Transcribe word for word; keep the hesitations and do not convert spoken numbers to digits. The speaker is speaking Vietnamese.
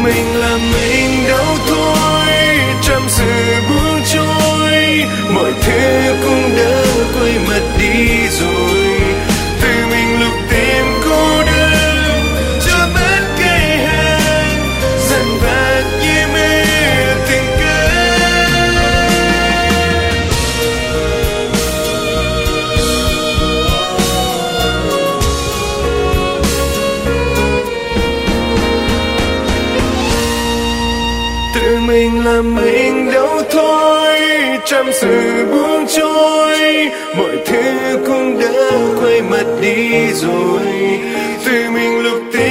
mình là mình đâu thôi, trăm sự buông trôi, mọi thứ cũng đã quay mặt đi rồi. Tự mình lúc tìm cô đơn cho bất cây hẹn, dần vạt như mê tình tự mình là mình đâu thôi, trăm sự buông trôi, mọi thứ cũng đã quay mặt đi rồi. Tự mình lúc tìm